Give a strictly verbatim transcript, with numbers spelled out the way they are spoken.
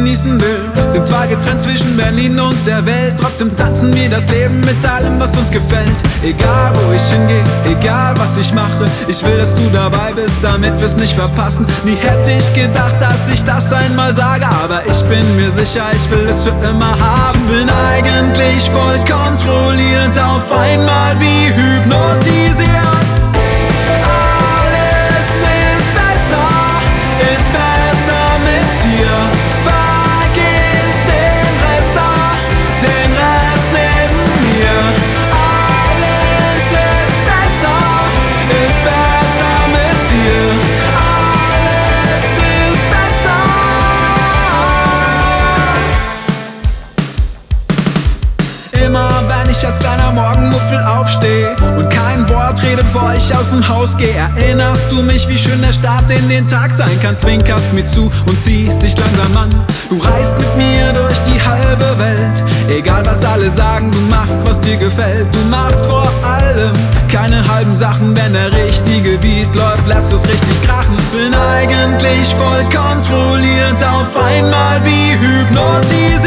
genießen will. Sind zwar getrennt zwischen Berlin und der Welt, trotzdem tanzen wir das Leben mit allem, was uns gefällt. Egal wo ich hingehe, egal was ich mache, ich will, dass du dabei bist, damit wir's nicht verpassen. Nie hätte ich gedacht, dass ich das einmal sage, aber ich bin mir sicher, ich will es für immer haben. Bin eigentlich voll kontrolliert, auf einmal wie hypnotisiert. Alles ist besser, ist besser mit dir. Vergiss den Rest da, den Rest neben mir. Alles ist besser, ist besser mit dir. Alles ist besser. Immer wenn ich als kleiner Morgenmuffel aufstehe und kein Wort rede, bevor ich aus dem Haus gehe, erinnerst du mich, wie schön der Start in den Tag sein kann. Zwinkerst mir zu und ziehst dich langsam an. Du reist mit mir durch die halbe Welt, egal was alle sagen, du machst, was dir gefällt. Du machst vor allem keine halben Sachen, wenn der richtige Beat läuft, lässt du's richtig krachen. Bin eigentlich voll kontrolliert, auf einmal wie hypnotisiert.